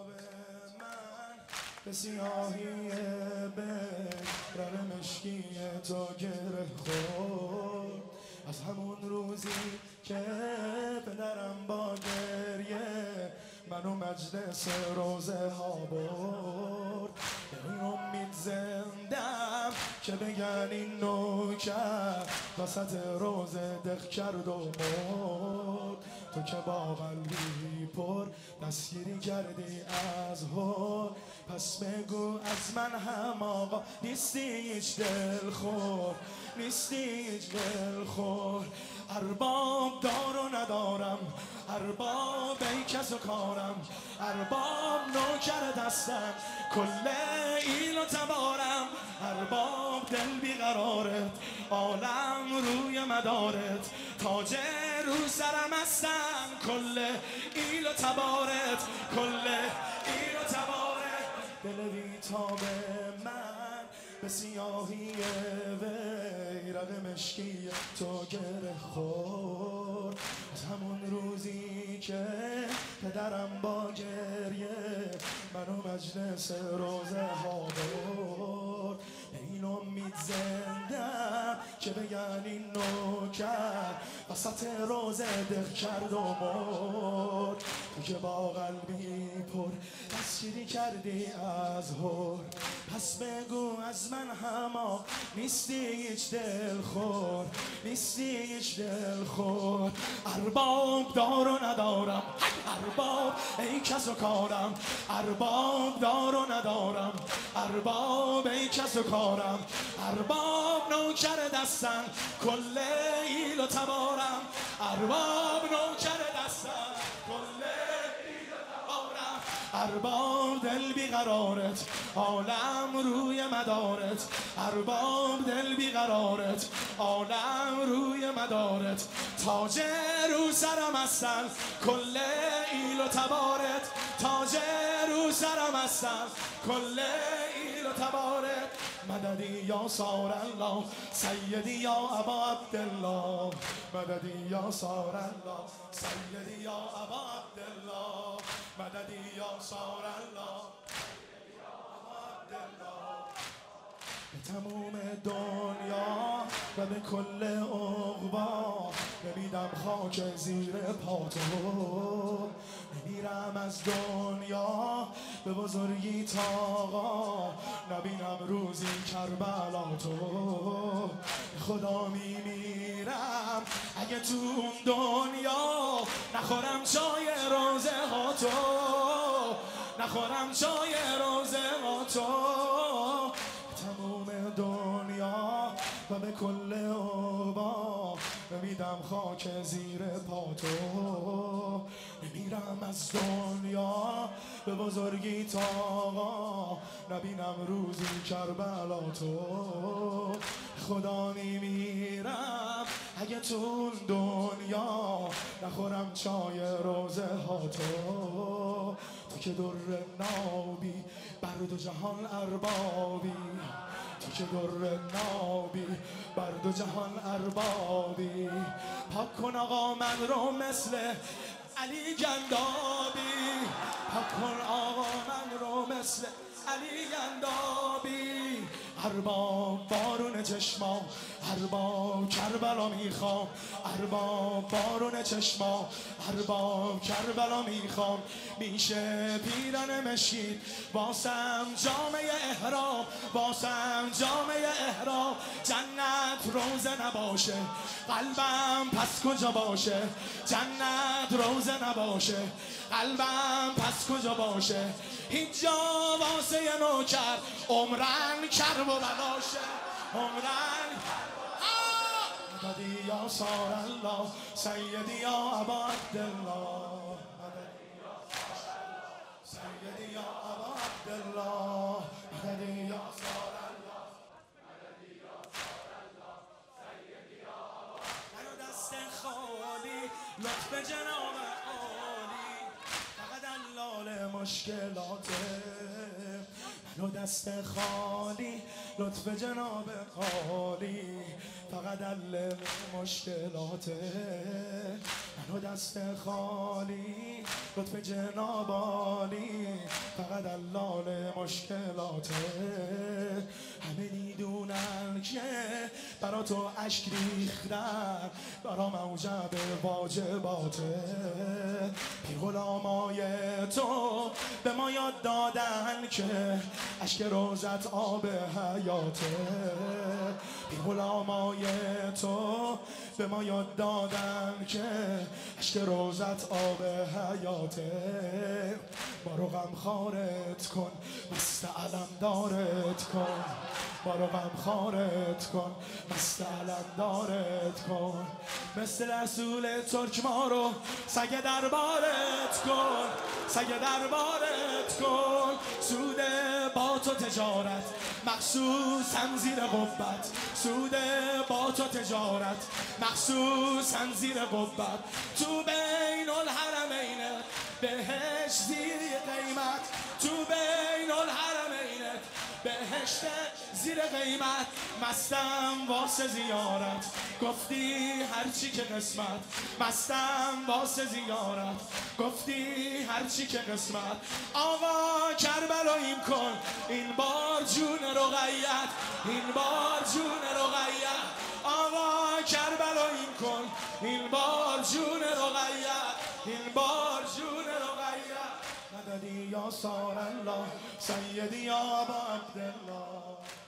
تاب من به سیاهی رنگ مشکی تو گره خورد. از همون روزی که پدرم با گریه منو مجلس روزه ها برد. به این امید زندم که بگن این نوکر وسط روزه دق کرد و مرد. تو که با قلبی پر دستگیری کردی از هر، پس بگو از من هم آقا نیستی هیچ دلخور، نیستی هیچ دلخور. ارباب دار و ندارم، ارباب ای کس و کارم، ارباب نوکر دستم کل ایل و تبارم. ارباب دل بیقرارت عالم روی مدارت، تاج رو سرم هستم کل ایل و تبارت، کل ایل و تبارت. دل بیتاب من به سیاهی ویرق مشکی تو گره خورد. از همون روزی که پدرم با گریه منو مجلس روزه ها برد. به این امید زندم که بگن این نوکر وسط روزه دق کرد و مرد. تو که با قلبی پر دستگیری کردی از هر، پس بگو از من هم نیستی هیچ دلخور، نیستی هیچ دلخور. ارباب دار و ندارم، ارباب ای کس و کارم، ارباب دار و ندارم، ارباب ای کس و کارم. ارباب نوکر دستن کل ایل و تبارم، ارباب نوکر دستن کل ایل و تبارم. ارباب دل بیقرارت عالم روی مدارت، ارباب دل بیقرارت عالم روی مدارت، تاج رو سرم هستن کل ایل و تبارت، تاج رو سرم هستن کل ایل و تبارت. مددی یا سار الله سیدی یا ابا عبدالله، مددی یا سار الله سیدی یا ابا عبدالله، مددی یا سار الله سیدی یا ابا عبدالله. به تموم دنیا و به کل عقبا نمیدم خاک زیر پاتو، نمیرم از دنیا به بزرگی تاقا نبینم روزی کربلا تو. خدا میمیرم اگه تو اون دنیا نخورم چای روزه ها تو، نخورم چای روزه ها تو. تموم دنیا و به کل عقبا نمیدم خاک زیر پاتو، نمیرم از دنیا به بزرگی تاقا نبینم روزی کربلا تو. خدا میمیرم اگه تو دنیا نخورم چای روزه ها تو. تو که در نابی بر دو جهان اربابی، تو که در نابی بر دو جهان اربابی. پاک کن آقا من رو مثل علی گندابی، پاک کن آقا من رو مثل علی گندابی. ارباب بارون چشما، ارباب کربلا میخوام، ارباب بارون چشما، ارباب کربلا میخوام. میشه پیرن مشکید باسم جامعه احرام، باسم جامعه احرام. جنت روزه نباشه قلبم پس کجا باشه، جنت روزه نباشه قلبم پس کجا باشه. هیچ جا واسه نوکر عمرن کرب و بلاشه، عمرن. مددی یا سار الله سیدی یا ابا عبدالله، سیدی یا ابا عبدالله، مددی یا سار الله، مددی یا سار الله سیدی یا ابا. منو دست خالی لطف جناب عالی، فقط دلال مشکلاته. منو دست خالی لطف جناب عالی فقط حل مشکلاته. منو دست خالی لطف جناب عالی فقط حلال مشکلاته. همه میدونن که برا تو اشک ریختن برا موجب واجباته. پیر غلامای تو به ما یاد دادن که اشک روزت آب حیاته. پیر غلامای تو به ما یاد دادن که اشک روزت آب حیاته. ما رو غمخوارت کن مست علمدارت کن. ما رو غمخوارت کن مست علمدارت کن. مثل رسول ترک ما رو سگ دربارت کن. سگ دربارت کن. سود با تو تجارت مخصوصا زیر قبت. سود با تو تجارت مخصوصا زیر قبت. تو بین الحرمین بهش زیر قیمت. تو بین الحرمین بهشت زیر قیمت. مستم واسه زیارت گفتی هرچی که قسمت. مستم واسه زیارت گفتی هرچی که قسمت. آقا کربلاییم کن این بار جون رقیت. این بار جون رقیت. آقا کربلاییم کن این بار جون رقیت. این بار جون رقیت. مددی یا سار الله سیدی یا ابا عبدالله.